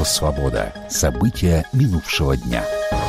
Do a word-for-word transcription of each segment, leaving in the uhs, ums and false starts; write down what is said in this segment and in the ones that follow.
Радио «Свобода». События минувшего дня.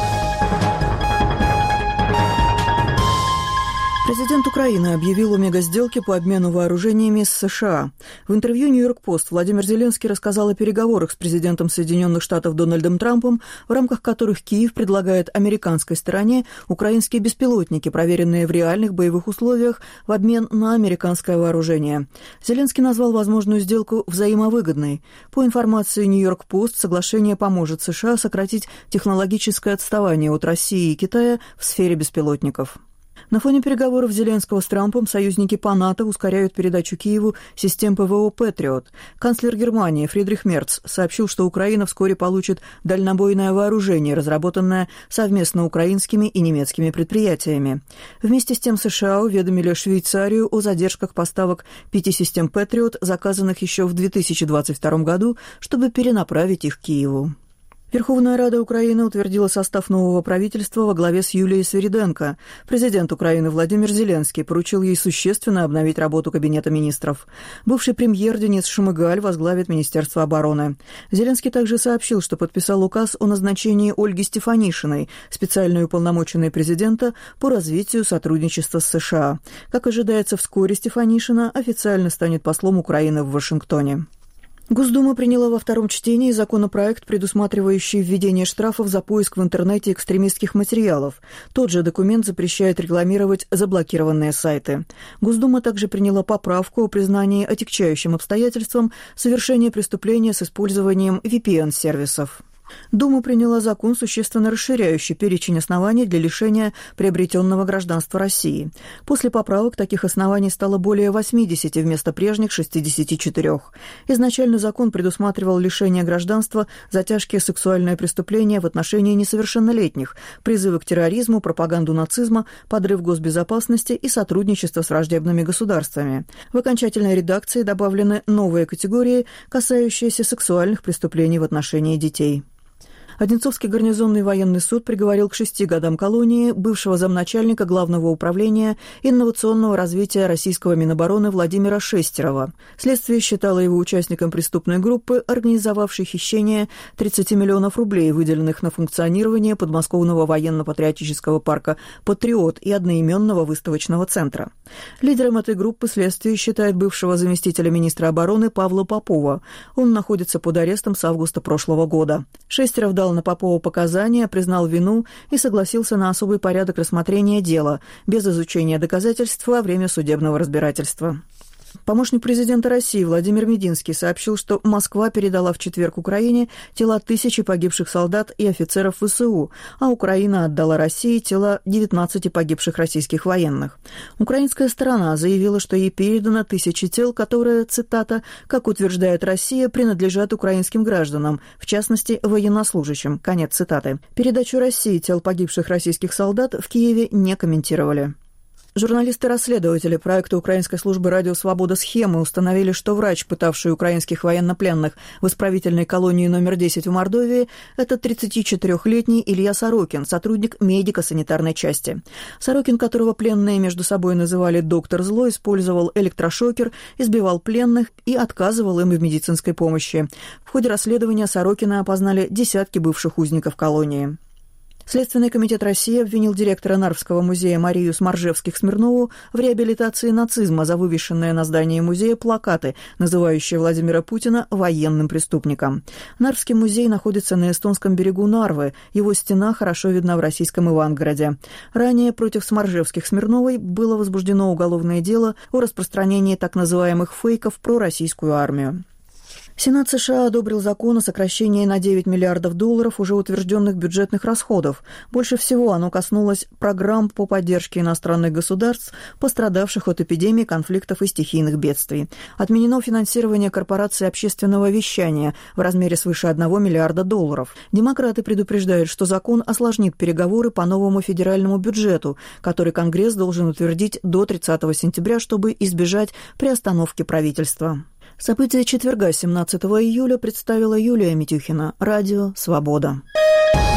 Президент Украины объявил о мегасделке по обмену вооружениями с США. В интервью «Нью-Йорк-Пост» Владимир Зеленский рассказал о переговорах с президентом Соединенных Штатов Дональдом Трампом, в рамках которых Киев предлагает американской стороне украинские беспилотники, проверенные в реальных боевых условиях, в обмен на американское вооружение. Зеленский назвал возможную сделку взаимовыгодной. По информации «Нью-Йорк-Пост», соглашение поможет США сократить технологическое отставание от России и Китая в сфере беспилотников. На фоне переговоров Зеленского с Трампом союзники по НАТО ускоряют передачу Киеву систем ПВО «Патриот». Канцлер Германии Фридрих Мерц сообщил, что Украина вскоре получит дальнобойное вооружение, разработанное совместно украинскими и немецкими предприятиями. Вместе с тем США уведомили Швейцарию о задержках поставок пяти систем «Патриот», заказанных еще в две тысячи двадцать втором году, чтобы перенаправить их к Киеву. Верховная Рада Украины утвердила состав нового правительства во главе с Юлией Свириденко. Президент Украины Владимир Зеленский поручил ей существенно обновить работу Кабинета министров. Бывший премьер Денис Шмыгаль возглавит Министерство обороны. Зеленский также сообщил, что подписал указ о назначении Ольги Стефанишиной, специальной уполномоченной президента по развитию сотрудничества с США. Как ожидается, вскоре Стефанишина официально станет послом Украины в Вашингтоне. Госдума приняла во втором чтении законопроект, предусматривающий введение штрафов за поиск в интернете экстремистских материалов. Тот же документ запрещает рекламировать заблокированные сайты. Госдума также приняла поправку о признании отягчающим обстоятельством совершения преступления с использованием ви пи эн-сервисов. Дума приняла закон, существенно расширяющий перечень оснований для лишения приобретенного гражданства России. После поправок таких оснований стало более восьмидесяти вместо прежних шестидесяти четырёх. Изначально закон предусматривал лишение гражданства за тяжкие сексуальные преступления в отношении несовершеннолетних, призывы к терроризму, пропаганду нацизма, подрыв госбезопасности и сотрудничество с враждебными государствами. В окончательной редакции добавлены новые категории, касающиеся сексуальных преступлений в отношении детей. Одинцовский гарнизонный военный суд приговорил к шести годам колонии бывшего замначальника Главного управления инновационного развития российского Минобороны Владимира Шестерова. Следствие считало его участником преступной группы, организовавшей хищение тридцати миллионов рублей, выделенных на функционирование подмосковного военно-патриотического парка «Патриот» и одноименного выставочного центра. Лидером этой группы следствие считает бывшего заместителя министра обороны Павла Попова. Он находится под арестом с августа прошлого года. Шестеров дал на Попова показания, признал вину и согласился на особый порядок рассмотрения дела, без изучения доказательств во время судебного разбирательства. Помощник президента России Владимир Мединский сообщил, что Москва передала в четверг Украине тела тысячи погибших солдат и офицеров вэ эс у, а Украина отдала России тела девятнадцати погибших российских военных. Украинская сторона заявила, что ей передано тысячи тел, которые, цитата, «как утверждает Россия, принадлежат украинским гражданам, в частности, военнослужащим», конец цитаты. Передачу России тел погибших российских солдат в Киеве не комментировали. Журналисты-расследователи проекта украинской службы «Радио Свобода» «Схемы» установили, что врач, пытавший украинских военнопленных в исправительной колонии номер десять в Мордовии, это тридцатичетырёхлетний Илья Сорокин, сотрудник медико-санитарной части. Сорокин, которого пленные между собой называли «доктор зло», использовал электрошокер, избивал пленных и отказывал им в медицинской помощи. В ходе расследования Сорокина опознали десятки бывших узников колонии. Следственный комитет России обвинил директора Нарвского музея Марию Смаржевских-Смирнову в реабилитации нацизма за вывешенные на здании музея плакаты, называющие Владимира Путина военным преступником. Нарвский музей находится на эстонском берегу Нарвы, его стена хорошо видна в российском Ивангороде. Ранее против Смаржевских-Смирновой было возбуждено уголовное дело о распространении так называемых фейков про российскую армию. Сенат США одобрил закон о сокращении на девять миллиардов долларов уже утвержденных бюджетных расходов. Больше всего оно коснулось программ по поддержке иностранных государств, пострадавших от эпидемий, конфликтов и стихийных бедствий. Отменено финансирование корпораций общественного вещания в размере свыше одного миллиарда долларов. Демократы предупреждают, что закон осложнит переговоры по новому федеральному бюджету, который Конгресс должен утвердить до тридцатого сентября, чтобы избежать приостановки правительства. События четверга, семнадцатого июля, представила Юлия Митюхина. Радио «Свобода».